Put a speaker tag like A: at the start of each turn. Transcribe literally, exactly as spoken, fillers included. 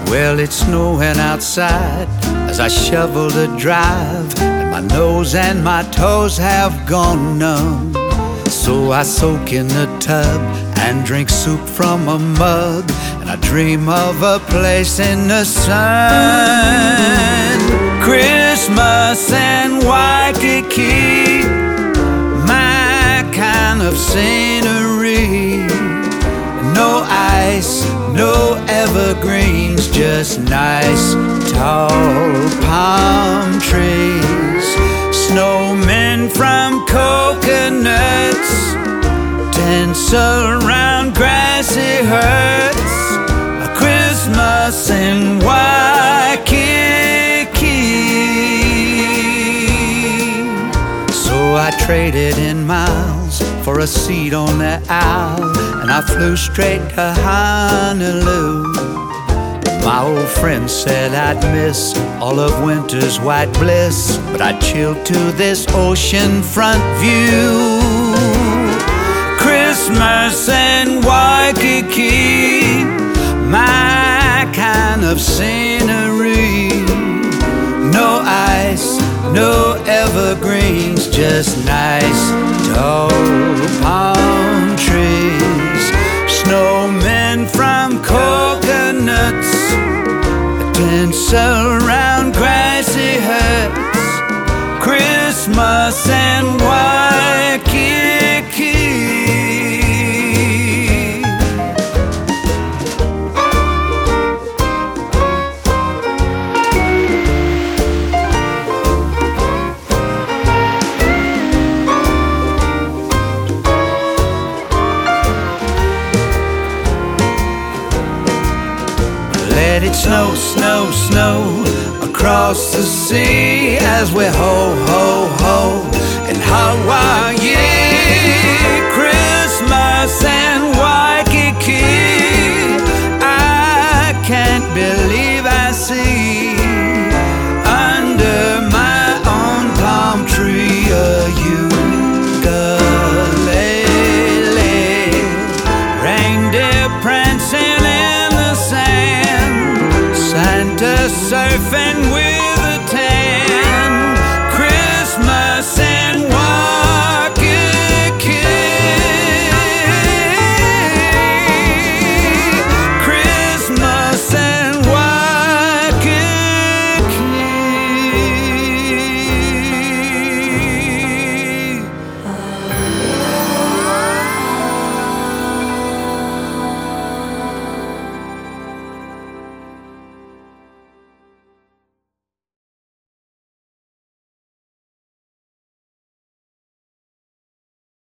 A: Well, it's snowing outside as I shovel the drive, and my nose and my toes have gone numb. So I soak in the tub and drink soup from a mug, and I dream of a place in the sun. Christmas in Waikiki, my kind of scenery. No ice, no evergreens, just nice tall palm trees. Snowmen from coconuts dance around grassy huts. A Christmas in Waikiki. So I traded in miles for a seat on the aisle, and I flew straight to Honolulu. My old friend said I'd miss all of winter's white bliss, but I'd chill to this oceanfront view. Christmas in Waikiki, my kind of scenery. No ice, no evergreens, just nice tall palm trees. Snowmen from coconuts dance around grassy huts. Christmas in Waikiki. Let it snow, snow, snow across the sea as we ho, ho, ho in Hawaii. Christmas in Waikiki, I can't believe I see under my own palm tree a ukulele, reindeer prancing in the sand, Santa surfing with